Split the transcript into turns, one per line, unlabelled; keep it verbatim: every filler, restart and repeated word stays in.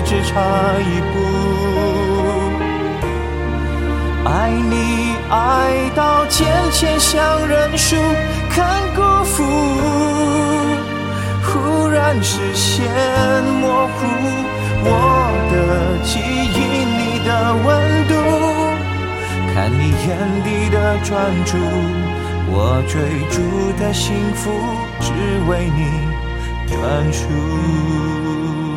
只差一步。爱你爱到渐渐像认输，看辜负，忽然视线模糊，我的记忆你的温度，看你眼底的专注，我追逐的幸福只为你专属。